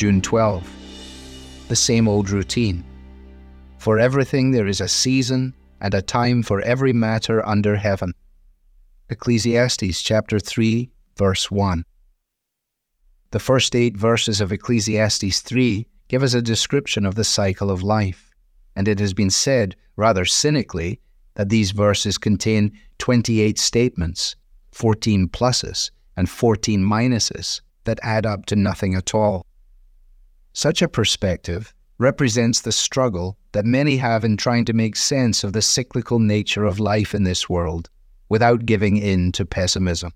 June 12. The same old routine. For everything there is a season and a time for every matter under heaven. Ecclesiastes chapter 3, verse 1. The first 8 verses of Ecclesiastes 3 give us a description of the cycle of life, and it has been said, rather cynically, that these verses contain 28 statements, 14 pluses and 14 minuses that add up to nothing at all. Such a perspective represents the struggle that many have in trying to make sense of the cyclical nature of life in this world without giving in to pessimism.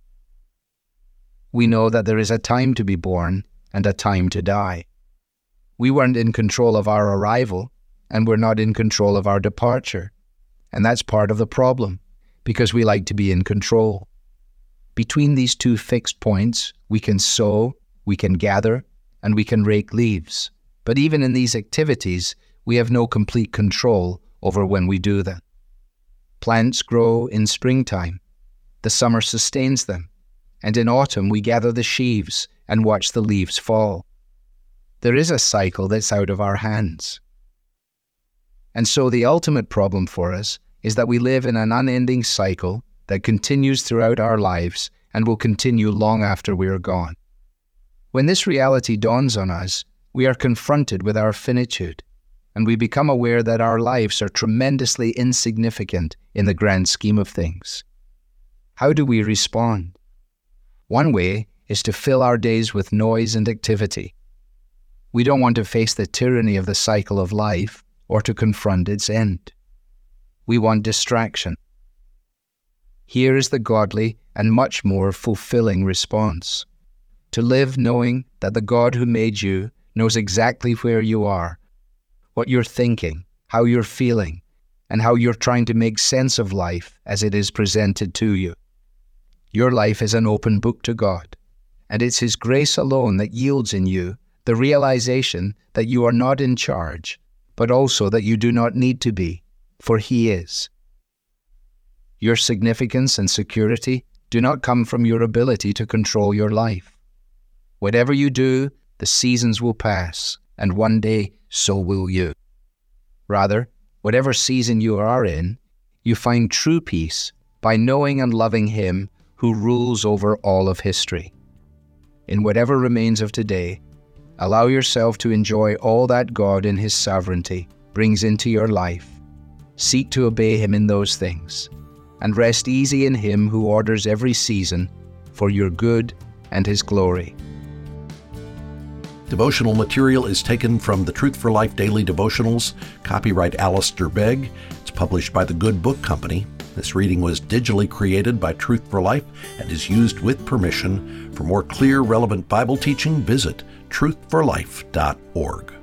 We know that there is a time to be born and a time to die. We weren't in control of our arrival, and we're not in control of our departure. And that's part of the problem, because we like to be in control. Between these two fixed points, we can sow, we can gather, and we can rake leaves. But even in these activities, we have no complete control over when we do them. Plants grow in springtime. The summer sustains them. And in autumn, we gather the sheaves and watch the leaves fall. There is a cycle that's out of our hands. And so the ultimate problem for us is that we live in an unending cycle that continues throughout our lives and will continue long after we are gone. When this reality dawns on us, we are confronted with our finitude, and we become aware that our lives are tremendously insignificant in the grand scheme of things. How do we respond? One way is to fill our days with noise and activity. We don't want to face the tyranny of the cycle of life or to confront its end. We want distraction. Here is the godly and much more fulfilling response. To live knowing that the God who made you knows exactly where you are, what you're thinking, how you're feeling, and how you're trying to make sense of life as it is presented to you. Your life is an open book to God, and it's His grace alone that yields in you the realization that you are not in charge, but also that you do not need to be, for He is. Your significance and security do not come from your ability to control your life. Whatever you do, the seasons will pass, and one day so will you. Rather, whatever season you are in, you find true peace by knowing and loving Him who rules over all of history. In whatever remains of today, allow yourself to enjoy all that God in His sovereignty brings into your life. Seek to obey Him in those things, and rest easy in Him who orders every season for your good and His glory. Devotional material is taken from the Truth for Life Daily Devotionals, copyright Alistair Begg. It's published by the Good Book Company. This reading was digitally created by Truth for Life and is used with permission. For more clear, relevant Bible teaching, visit truthforlife.org.